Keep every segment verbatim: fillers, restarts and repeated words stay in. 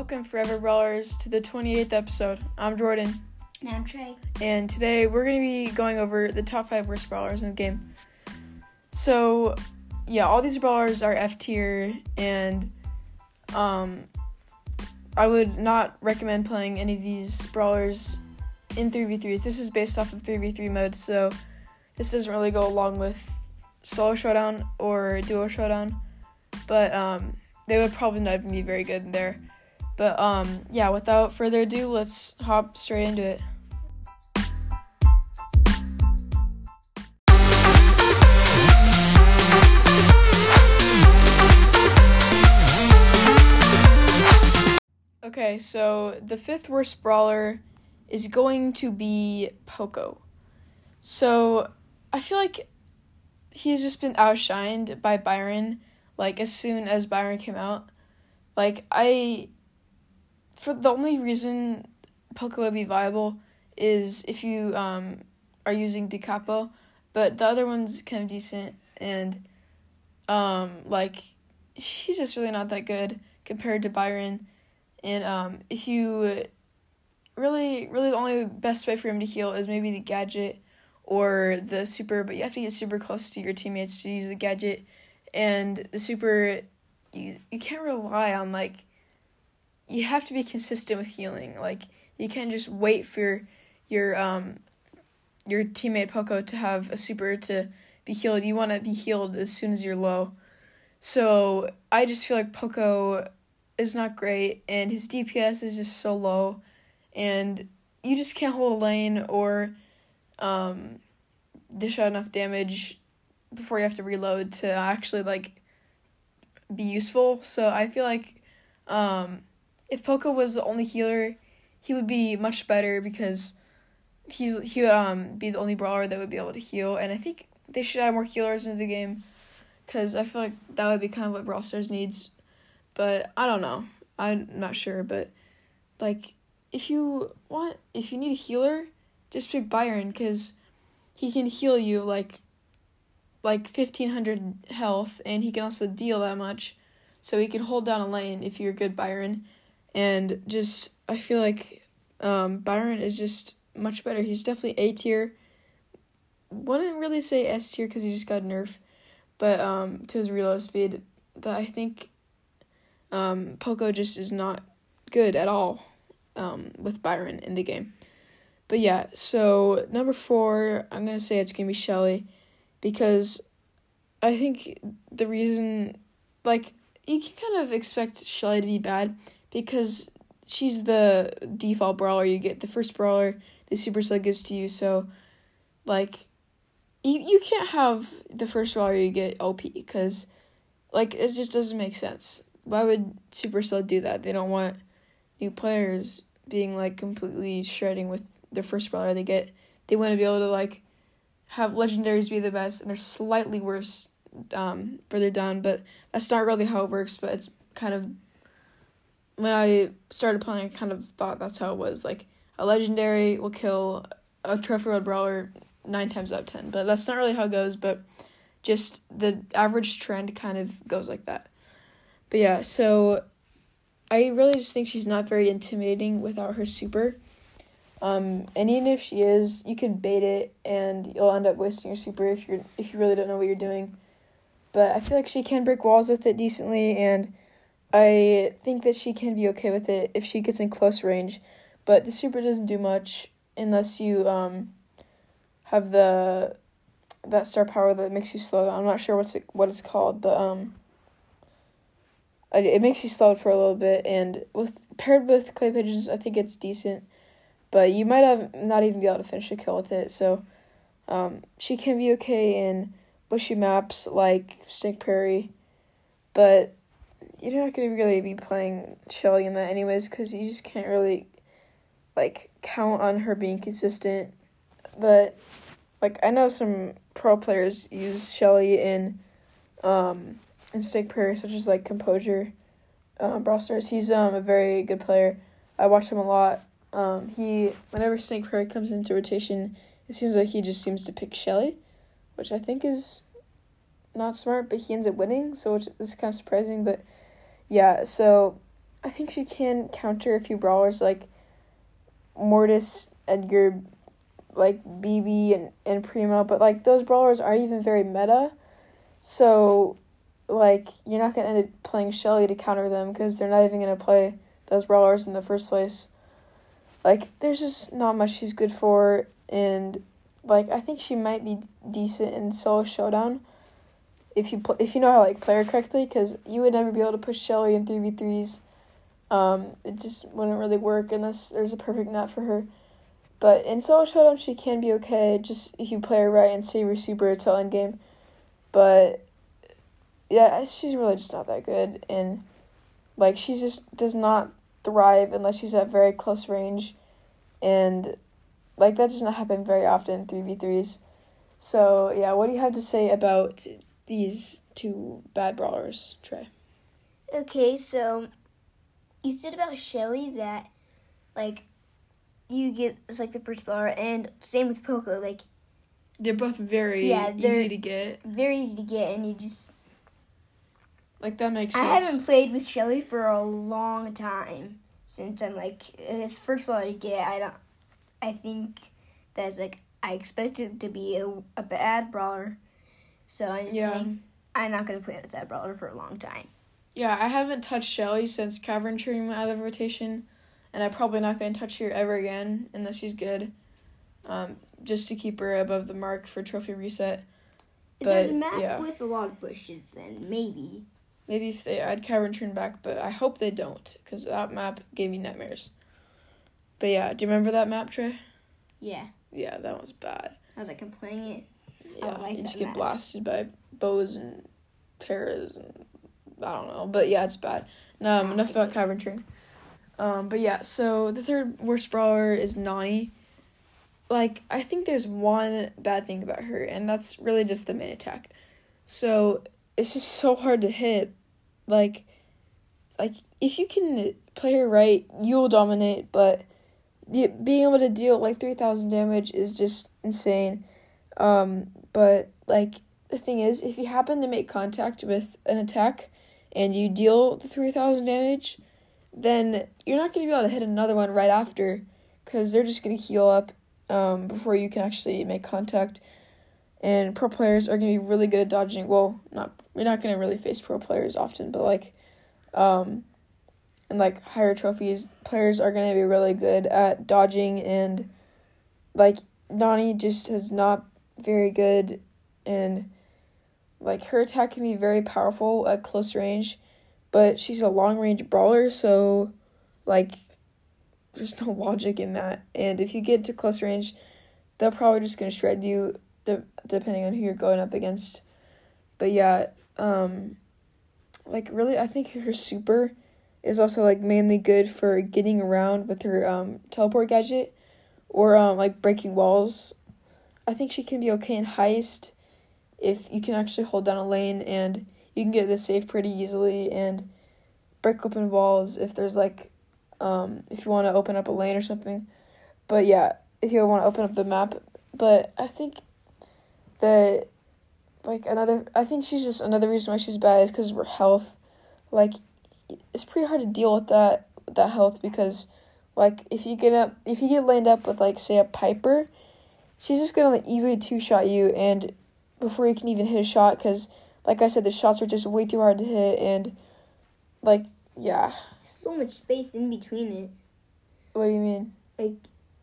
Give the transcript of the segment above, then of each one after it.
Welcome, Forever Brawlers, to the twenty-eighth episode. I'm Jordan. And I'm Trey. And today we're going to be going over the top five worst brawlers in the game. So, yeah, all these brawlers are F tier, and um, I would not recommend playing any of these brawlers in three v threes. This is based off of three v three mode, so this doesn't really go along with solo showdown or duo showdown, but um, they would probably not even be very good in there. But um, yeah, without further ado, let's hop straight into it. Okay, so the fifth worst brawler is going to be Poco. So I feel like he's just been outshined by Byron, like, as soon as Byron came out. Like, I, for the only reason Poco would be viable is if you um are using DiCapo, but the other one's kind of decent, and, um, like, he's just really not that good compared to Byron. And um, if you really, really the only best way for him to heal is maybe the gadget or the super, but you have to get super close to your teammates to use the gadget. And the super, you, you can't rely on, like, you have to be consistent with healing. Like, you can't just wait for your um your teammate Poco to have a super to be healed. You want to be healed as soon as you're low. So I just feel like Poco is not great, and his D P S is just so low, and you just can't hold a lane or um, dish out enough damage before you have to reload to actually, like, be useful. So I feel like um, if Poco was the only healer, he would be much better, because he's he would um, be the only brawler that would be able to heal, and I think they should add more healers into the game, because I feel like that would be kind of what Brawl Stars needs. But I don't know. I'm not sure. But, like, if you want, if you need a healer, just pick Byron, because he can heal you, like, like fifteen hundred health, and he can also deal that much. So he can hold down a lane if you're a good Byron. And just, I feel like um, Byron is just much better. He's definitely A tier. Wouldn't really say S tier, because he just got nerfed, but um, to his reload speed. But I think Um, Poco just is not good at all um, with Byron in the game. But yeah, so number four, I'm going to say it's going to be Shelly, because I think the reason, like, you can kind of expect Shelly to be bad, because she's the default brawler you get, the first brawler the Supercell gives to you. So, like, you, you can't have the first brawler you get O P, because, like, it just doesn't make sense. Why would Supercell do that? They don't want new players being, like, completely shredding with their first brawler they get. They want to be able to, like, have legendaries be the best, and they're slightly worse um, further down, but that's not really how it works. But it's kind of, when I started playing, I kind of thought that's how it was. Like, a legendary will kill a trophy road brawler nine times out of ten, but that's not really how it goes. But just the average trend kind of goes like that. But yeah, so I really just think she's not very intimidating without her super. Um, and even if she is, you can bait it, and you'll end up wasting your super if you're if you really don't know what you're doing. But I feel like she can break walls with it decently, and I think that she can be okay with it if she gets in close range. But the super doesn't do much unless you um have the that star power that makes you slow down. I'm not sure what's it, what it's called, but um. It makes you slow for a little bit, and with paired with clay pigeons, I think it's decent. But you might have not even be able to finish a kill with it. So um, she can be okay in bushy maps like Snake Prairie, but you're not going to really be playing Shelly in that anyways, because you just can't really, like, count on her being consistent. But, like, I know some pro players use Shelly in um. and Snake Prairie, such as, like, Composure, um, Brawl Stars. He's um, a very good player. I watch him a lot. Um, he, whenever Snake Prairie comes into rotation, it seems like he just seems to pick Shelly, which I think is not smart, but he ends up winning, so which is kind of surprising. But, yeah, so I think she can counter a few brawlers like Mortis, Edgar, like B B and, and Primo, but like those brawlers aren't even very meta. So like you're not going to end up playing Shelly to counter them because they're not even going to play those brawlers in the first place. Like there's just not much she's good for, and like I think she might be decent in solo showdown if you pl- if you know how to like play her correctly, because you would never be able to push Shelly in three v threes. Um, it just wouldn't really work unless there's a perfect map for her. But in solo showdown, she can be okay, just if you play her right and save her super until endgame. But yeah, she's really just not that good, and like she just does not thrive unless she's at very close range, and like that does not happen very often in three v threes. So yeah, what do you have to say about these two bad brawlers, Trey? Okay, so you said about Shelly that, like, you get, it's like the first brawler, and same with Poco, like. They're both very yeah, easy to get. Very easy to get, and you just. Like, that makes sense. I haven't played with Shelly for a long time, since I'm, like, it's first brawler to get. I don't, I think that's, like, I expect it to be a, a bad brawler, so I'm just yeah. saying I'm not going to play with that brawler for a long time. Yeah, I haven't touched Shelly since Cavern Tree went out of rotation, and I'm probably not going to touch her ever again unless she's good, um, just to keep her above the mark for trophy reset. If but, there's a map yeah. with a lot of bushes, then maybe. Maybe if they add Cavern Tree back, but I hope they don't, because that map gave me nightmares. But yeah, do you remember that map, Trey? Yeah. Yeah, that was bad. I was like, I'm playing it. Yeah, I like you just that get map. blasted by bows and terras and I don't know, but yeah, it's bad. Um, enough about Cavern Tree. Um, but yeah, so the third worst brawler is Nani. Like, I think there's one bad thing about her, and that's really just the main attack. So, it's just so hard to hit. Like, like if you can play her right, you'll dominate, but the, being able to deal, like, three thousand damage is just insane. Um, but, like, the thing is, if you happen to make contact with an attack, and you deal the three thousand damage, then you're not going to be able to hit another one right after, because they're just going to heal up um, before you can actually make contact. And pro players are going to be really good at dodging. Well, not we're not going to really face pro players often, but like, um, and like higher trophies, players are going to be really good at dodging, and like Nani just is not very good, and like, her attack can be very powerful at close range, but she's a long-range brawler, so, like, there's no logic in that. And if you get to close range, they're probably just going to shred you, de- depending on who you're going up against. But, yeah, um, like, really, I think her super is also, like, mainly good for getting around with her um, teleport gadget, or, um, like, breaking walls. I think she can be okay in Heist, if you can actually hold down a lane and you can get the safe pretty easily and break open walls if there's like, um, if you want to open up a lane or something. But yeah, if you want to open up the map. But I think that, like, another, I think she's just, another reason why she's bad is because of her health. Like, it's pretty hard to deal with that, with that health, because, like, if you get up, if you get lined up with, like, say, a Piper, she's just gonna, like, easily two-shot you, and before you can even hit a shot, because, like I said, the shots are just way too hard to hit, and, like, yeah. So much space in between it. What do you mean? Like,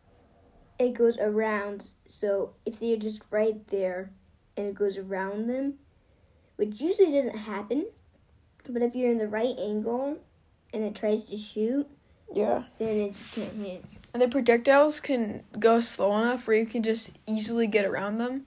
it goes around, so if they're just right there, and it goes around them, which usually doesn't happen, but if you're in the right angle, and it tries to shoot, yeah, then it just can't hit. And the projectiles can go slow enough where you can just easily get around them.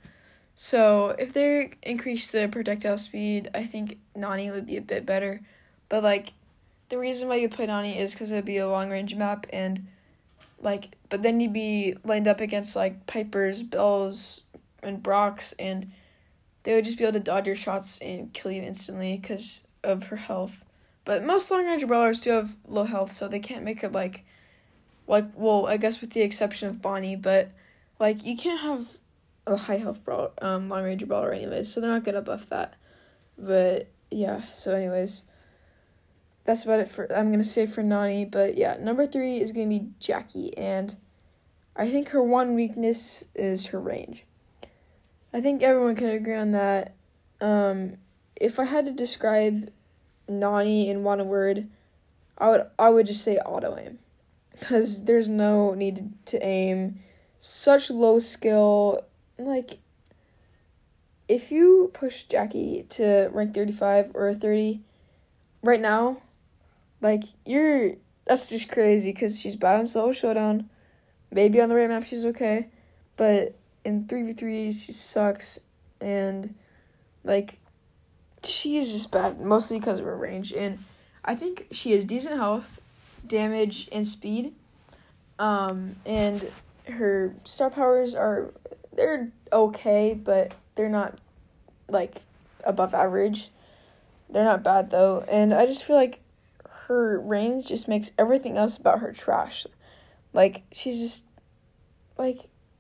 So if they increase the projectile speed, I think Nani would be a bit better. But, like, the reason why you play Nani is because it would be a long-range map, and, like, but then you'd be lined up against, like, Pipers, Bells, and Brocks, and they would just be able to dodge your shots and kill you instantly because of her health. But most long-range brawlers do have low health, so they can't make her, like, like, well, I guess with the exception of Bonnie, but, like, you can't have a high health brawler, um, long range brawler anyways, so they're not gonna buff that. But yeah, so anyways, that's about it for, I'm going to say for Nani. But yeah, number three is going to be Jackie. And I think her one weakness is her range. I think everyone can agree on that. Um, if I had to describe Nani in one word, I would I would just say auto aim. Because there's no need to aim. Such low skill. Like, if you push Jackie to rank thirty-five or thirty right now, like, you're, that's just crazy because she's bad in solo showdown. Maybe on the right map she's okay, but in three v threes she sucks, and, like, she is just bad, mostly because of her range. And I think she has decent health, damage, and speed, um, and her star powers are, they're okay, but they're not, like, above average. They're not bad, though, and I just feel like her range just makes everything else about her trash. Like, she's just, like,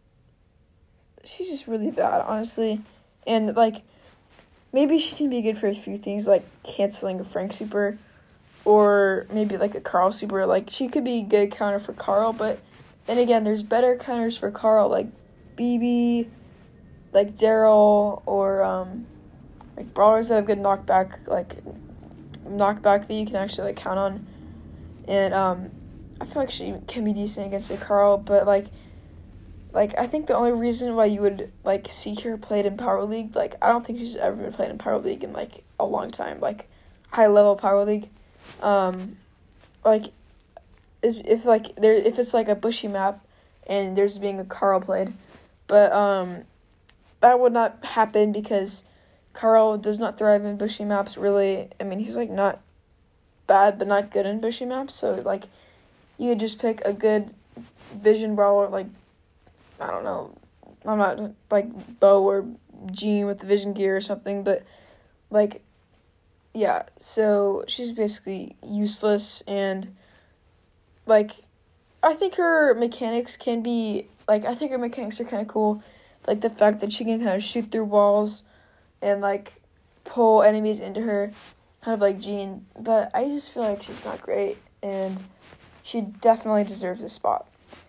she's just really bad, honestly, and, like, maybe she can be good for a few things, like canceling a Frank super, or maybe, like, a Carl super. Like, she could be a good counter for Carl, but then again, there's better counters for Carl, like B B, like Daryl, or, um, like, brawlers that have good knockback, like, knockback that you can actually, like, count on. And, um, I feel like she can be decent against a Carl, but, like, like, I think the only reason why you would, like, see her played in Power League, like, I don't think she's ever been played in Power League in, like, a long time, like, high-level Power League. Um, like, is if, like, there, if it's, like, a bushy map, and there's being a Carl played, but, um, that would not happen because Carl does not thrive in bushy maps, really. I mean, he's, like, not bad, but not good in bushy maps, so, like, you would just pick a good vision brawler, like, I don't know, I'm not, like, Bo or Jean with the vision gear or something, but, like, yeah, so she's basically useless, and, like, I think her mechanics can be, like, I think her mechanics are kind of cool, like, the fact that she can kind of shoot through walls and, like, pull enemies into her, kind of like Jean, but I just feel like she's not great, and she definitely deserves this spot.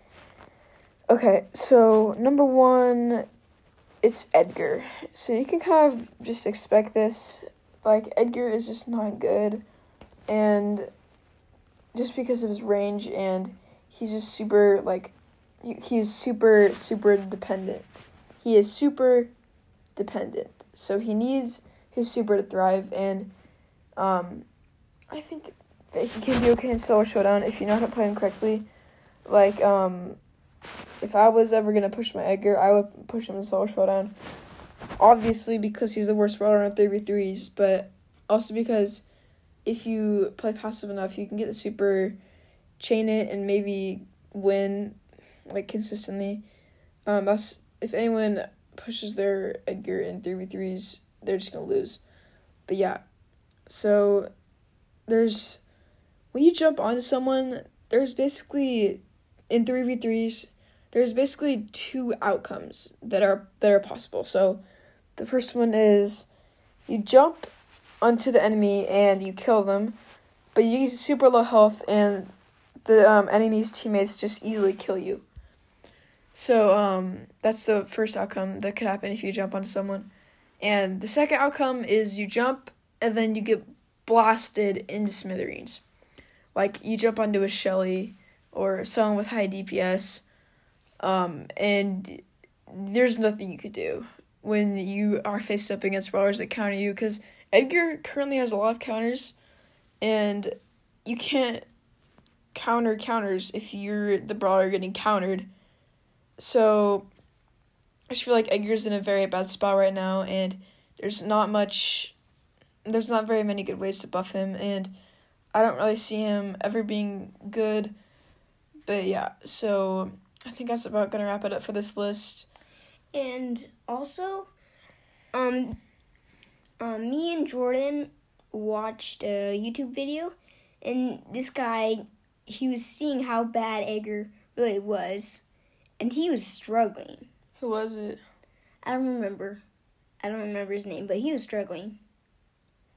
Okay, so number one, it's Edgar. So you can kind of just expect this. Like, Edgar is just not good, and just because of his range, and he's just super, like, he's super, super dependent. He is super dependent. So he needs his super to thrive, and um, I think that he can be okay in solo showdown if you know how to play him correctly. Like, um... if I was ever going to push my Edgar, I would push him in solo showdown. Obviously, because he's the worst brawler on three v threes, but also because if you play passive enough, you can get the super, chain it, and maybe win, like, consistently. Um, that's, if anyone pushes their Edgar in three v threes, they're just going to lose. But yeah, so there's, when you jump onto someone, there's basically, in three v threes, there's basically two outcomes that are that are possible. So the first one is you jump onto the enemy and you kill them, but you get super low health and the um, enemy's teammates just easily kill you. So um, that's the first outcome that could happen if you jump onto someone. And the second outcome is you jump and then you get blasted into smithereens. Like, you jump onto a Shelly or someone with high D P S, Um, and there's nothing you could do when you are faced up against brawlers that counter you, because Edgar currently has a lot of counters, and you can't counter counters if you're the brawler getting countered. So I just feel like Edgar's in a very bad spot right now, and there's not much, there's not very many good ways to buff him, and I don't really see him ever being good. But yeah, so I think that's about going to wrap it up for this list. And also, um, um, me and Jordan watched a YouTube video, and this guy, he was seeing how bad Edgar really was, and he was struggling. Who was it? I don't remember. I don't remember his name, but he was struggling.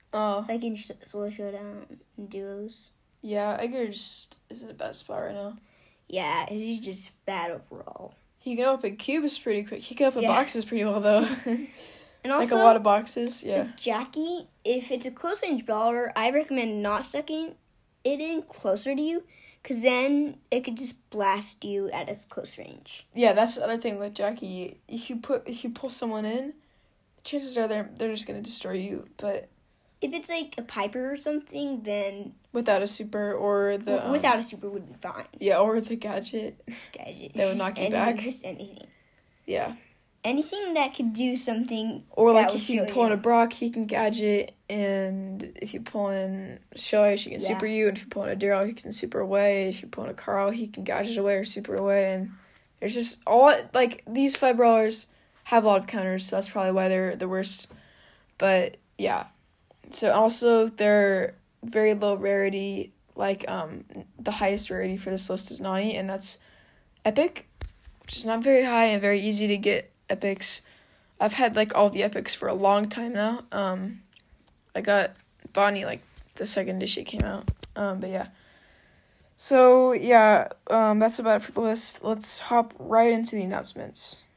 Oh. Like in sh- solo showdown and duos. Yeah, Edgar just is in a bad spot right now. Yeah, he's just bad overall. He can open cubes pretty quick. He can open Yeah. boxes pretty well, though. And also, like a lot of boxes, yeah. with Jackie, if it's a close range brawler, I recommend not sucking it in closer to you, because then it could just blast you at its close range. Yeah, that's the other thing with Jackie. If you put if you pull someone in, chances are they're they're just gonna destroy you. But If it's like a Piper or something, then without a super or the um, without a super would be fine. yeah, or the gadget, Gadget. that would knock you Any- back. Just anything. Yeah. Anything that could do something. Or that like would if you kill pull in a Brock, he can gadget, and if you pull in Shelly, she can Yeah. super you, and if you pull in a Daryl, he can super away. If you pull in a Carl, he can gadget away or super away, and there's just all like these five brawlers have a lot of counters, so that's probably why they're the worst. But yeah, so also they're very low rarity. Like um, the highest rarity for this list is Nani, and that's epic, which is not very high and very easy to get epics. I've had like all the epics for a long time now. Um, I got Bonnie like the second day she came out. Um, but yeah. So yeah, um, that's about it for the list. Let's hop right into the announcements.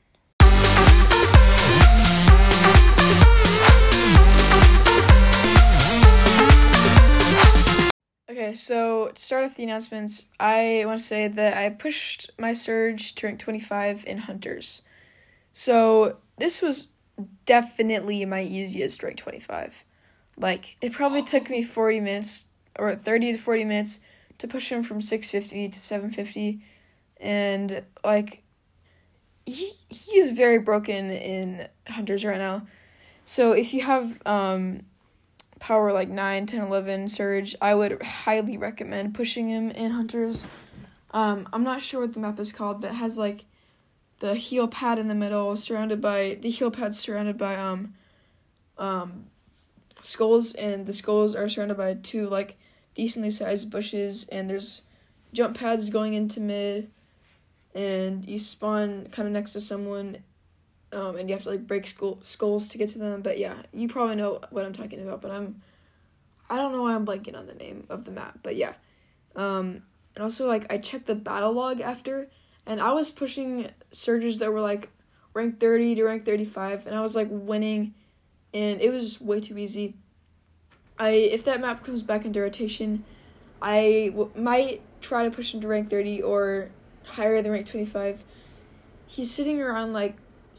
Okay, so to start off the announcements, I want to say that I pushed my Surge to rank twenty-five in Hunters. So this was definitely my easiest rank twenty-five. Like, it probably took me forty minutes, or thirty to forty minutes, to push him from six fifty to seven fifty. And, like, he, he is very broken in Hunters right now. So if you have um, power like nine, ten, eleven Surge, I would highly recommend pushing him in Hunters. Um, I'm not sure what the map is called, but it has, like, the heal pad in the middle, surrounded by the heal pad's surrounded by um um skulls, and the skulls are surrounded by two like decently sized bushes, and there's jump pads going into mid, and you spawn kind of next to someone, um and you have to like break skull skulls to get to them. But yeah, you probably know what I'm talking about, but I'm I don't know why I'm blanking on the name of the map, but yeah. Um and also like I checked the battle log after, and I was pushing surges that were, like, rank thirty to rank thirty-five, and I was, like, winning, and it was just way too easy. I If that map comes back into rotation, I w- might try to push him to rank thirty or higher than rank twenty-five. He's sitting around, like,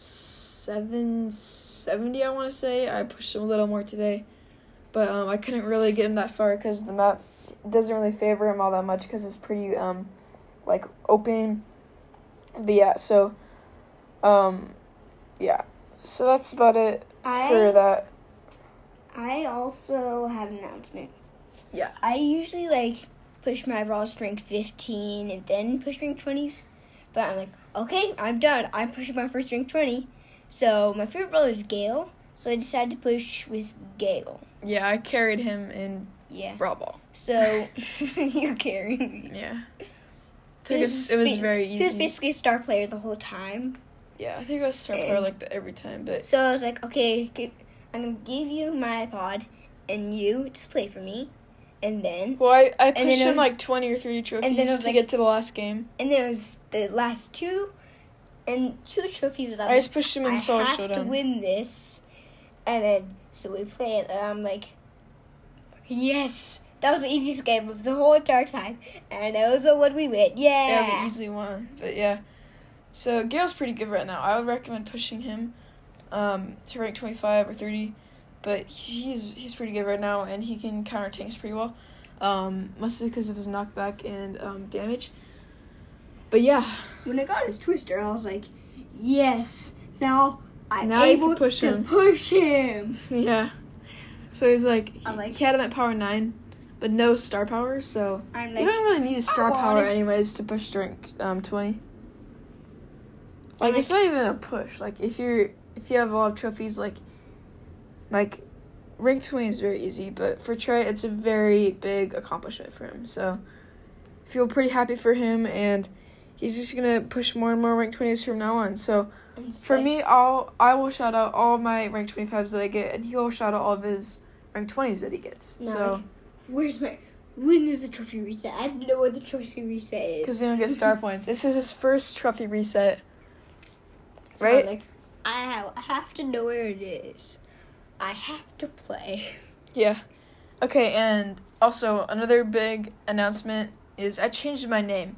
seven seventy, I want to say. I pushed him a little more today, but um, I couldn't really get him that far because the map doesn't really favor him all that much because it's pretty, um, like, open. But yeah, so, um, yeah, so that's about it I, for that. I also have an announcement. Yeah. I usually, like, push my brawlers to rank fifteen and then push rank twenties. But I'm like, okay, I'm done. I'm pushing my first rank twenty. So my favorite brawler is Gale, so I decided to push with Gale. Yeah, I carried him in Yeah. Brawl Ball. So, you're carrying me. Yeah. I think it's, it was very easy. He was basically a star player the whole time. Yeah, I think I was star player like that every time, but... So I was like, okay, I'm going to give you my iPod, and you just play for me. And then... Well, I, I pushed him was, like twenty or thirty trophies to like, get to the last game. And then it was the last two, and two trophies that I just pushed him in I solo have showdown. to win this. And then, so we played, and I'm like, yes! That was the easiest game of the whole entire time. And that was the one we win. Yeah! Yeah, we easily won. But yeah. So, Gale's pretty good right now. I would recommend pushing him um, to rank twenty-five or thirty. But he's he's pretty good right now, and he can counter tanks pretty well. Um, mostly because of his knockback and um, damage. But yeah. When I got his twister, I was like, yes! Now I'm Now you able can push to him. push him! Yeah. So he's like, he, I'm like- he had him at power nine, but no star power, so I'm you like, don't really need a star I want power it. anyways to push to rank um, twenty. Like, I'm it's not even a push. Like, if you're, if you have a lot of trophies, like, like, rank twenty is very easy, but for Trey, it's a very big accomplishment for him, so I feel pretty happy for him, and he's just gonna push more and more rank twenties from now on, so It's for like- me, I'll, I will shout out all of my rank twenty-fives that I get, and he will shout out all of his ranked twenties that he gets. No. So Where's my... When is the trophy reset? I have to know what the trophy reset is. because they don't get star points. This is his first trophy reset. So Right? Like, I have, I have to know where it is. I have to play. Yeah. Okay, and also another big announcement is I changed my name.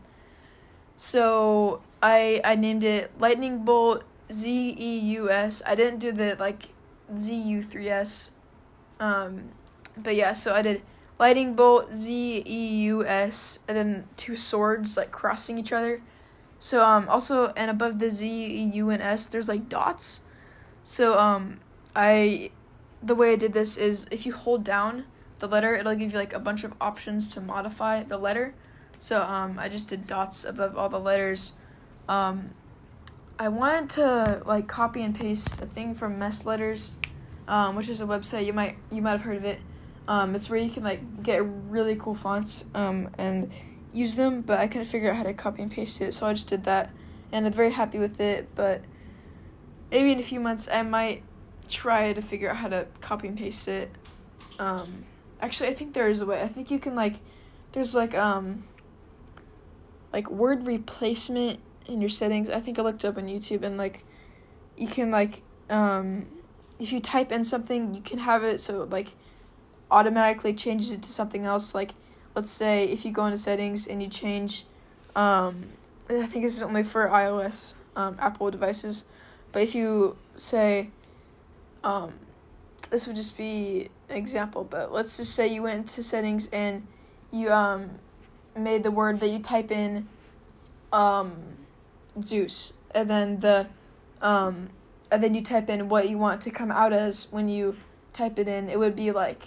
So I I named it Lightning Bolt Z E U S. I didn't do the like Z U three S. Um, but yeah, so I did Lightning Bolt Z E U S and then two swords like crossing each other. So um also and above the Z E U and S there's like dots. So um I the way I did this is if you hold down the letter, it'll give you like a bunch of options to modify the letter. So um, I just did dots above all the letters. Um, I wanted to like copy and paste a thing from Mess Letters, um, which is a website you might you might have heard of it. Um, it's where you can like get really cool fonts um, and use them, but I couldn't figure out how to copy and paste it, so I just did that, and I'm very happy with it. But maybe in a few months I might try to figure out how to copy and paste it. Um, actually, I think there is a way. I think you can like, there's like um, like word replacement in your settings. I think I looked up on YouTube and like, you can like um, if you type in something, you can have it so it, like automatically changes it to something else. Like, let's say if you go into settings and you change, um, I think this is only for iOS, um, Apple devices, but if you say, um, this would just be an example, but let's just say you went into settings and you um made the word that you type in um Zeus, and then the um and then you type in what you want to come out as when you type it in. It would be like,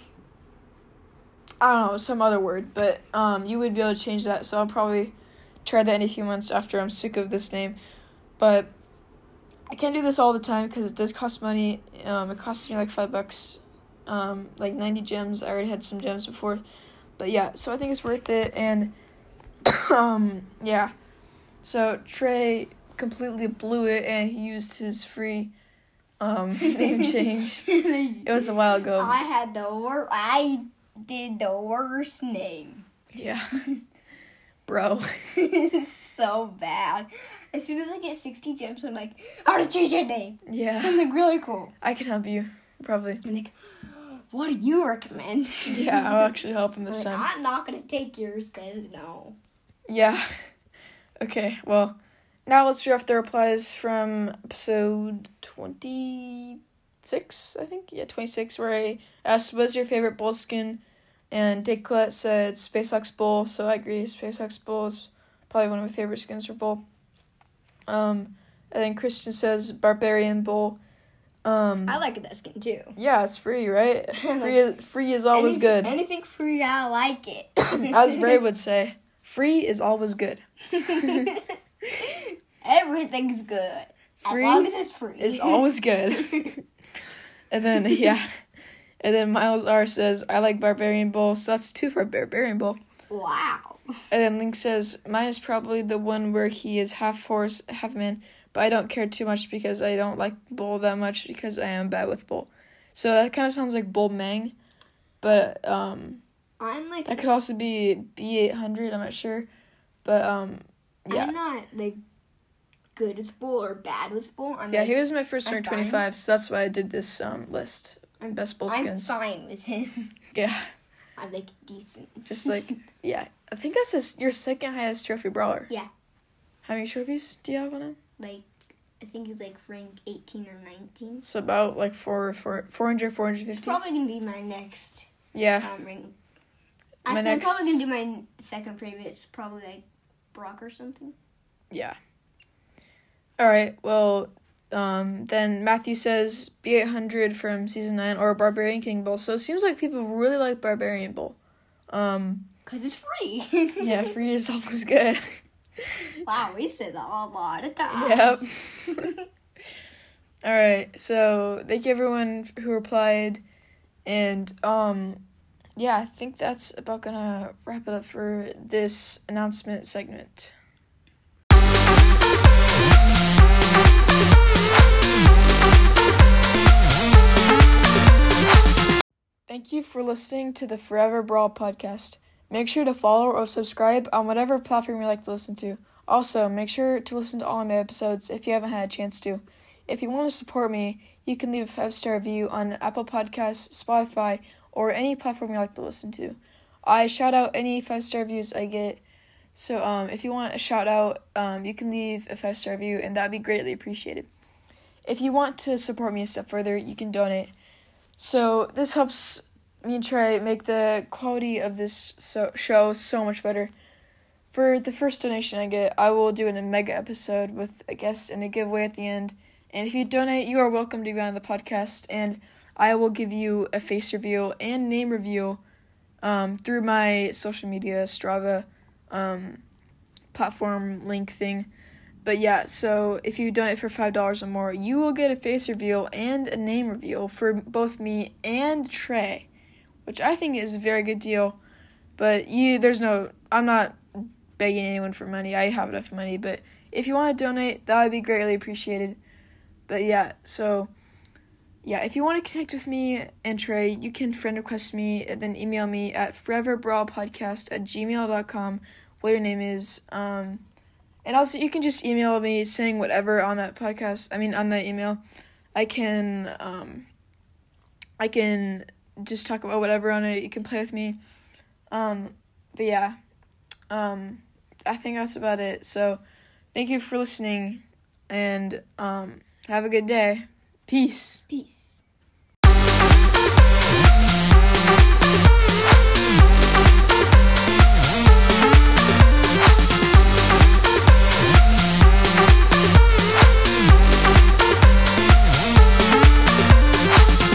I don't know, some other word, but um you would be able to change that. So I'll probably try that in a few months after I'm sick of this name. But I can't do this all the time because it does cost money. Um, it costs me like five bucks, um, like ninety gems. I already had some gems before, but yeah. So I think it's worth it, and um, yeah. So Trey completely blew it, and he used his free um name change. It was a while ago. I had the wor- I did the worst name. Yeah, bro. It's so bad. As soon as I get sixty gems, I'm like, how to change your name. Yeah. Something really cool. I can help you, probably. I'm like, what do you recommend? Yeah, I'll actually help him this like, time. I'm not going to take yours, because no. Yeah. Okay, well, now let's read off the replies from episode twenty-six, I think? Yeah, twenty-six, where I asked, what's your favorite bowl skin? And Dicklet said SpaceX Bowl, so I agree. SpaceX Bowl is probably one of my favorite skins for Bowl. Um, and then Christian says Barbarian Bowl. Um, I like that skin, too. yeah, it's free, right? Free is, free is always anything, good. Anything free, I like it. As Bray would say, free is always good. Everything's good. Free as long as it's free. is always good. And then, yeah. And then Miles R says, I like Barbarian Bowl, so that's two for Barbarian Bowl. Wow. And then Link says, mine is probably the one where he is half horse, half man, but I don't care too much because I don't like Bull that much because I am bad with Bull. So that kind of sounds like Bull Mang, but um, I'm like... that could also be B eight hundred, I'm not sure. But, um, yeah. I'm not, like, good with Bull or bad with Bull. I'm Yeah, like, he was my first I'm ranked twenty-five, so that's why I did this um list. I'm, Best Bull I'm skins. fine with him. Yeah. I'm, like, decent. Just like, yeah. I think that's his, your second highest trophy brawler. Yeah. How many trophies do you have on him? Like, I think he's, like, rank eighteen or nineteen. So about, like, four, four, four hundred, four hundred fifty? It's probably going to be my next Yeah. um, ring. My I think next- I'm probably going to do my second favorite. It's probably, like, Brock or something. Yeah. All right. Well, um, then Matthew says B eight hundred from season nine or Barbarian King Bowl. So it seems like people really like Barbarian Bowl. Um, Because it's free. yeah, free is always good. Wow, we said that a lot of times. Yep. All right. So thank you everyone who replied, and um, yeah, I think that's about gonna wrap it up for this announcement segment. Thank you for listening to the Forever Brawl podcast. Make sure to follow or subscribe on whatever platform you like to listen to. Also, make sure to listen to all of my episodes if you haven't had a chance to. If you want to support me, you can leave a five-star review on Apple Podcasts, Spotify, or any platform you like to listen to. I shout out any five-star reviews I get. So um, if you want a shout out, um, you can leave a five-star review, and that'd be greatly appreciated. If you want to support me a step further, you can donate. So this helps me and Trey make the quality of this so- show so much better. For the first donation I get, I will do a mega episode with a guest and a giveaway at the end. And if you donate, you are welcome to be on the podcast, and I will give you a face reveal and name reveal um, through my social media, Strava, um, platform link thing. But yeah, so if you donate for five dollars or more, you will get a face reveal and a name reveal for both me and Trey, which I think is a very good deal. But you, there's no, I'm not begging anyone for money. I have enough money, but if you want to donate, that would be greatly appreciated. But yeah, so yeah, if you want to connect with me and Trey, you can friend request me and then email me at foreverbrawlpodcast at gmail dot com, what your name is. Um, and also, you can just email me saying whatever on that podcast, I mean, on that email. I can, um, I can just talk about whatever on it. You can play with me. Um, but yeah, um, I think that's about it. So, thank you for listening, and, um, have a good day. Peace. Peace.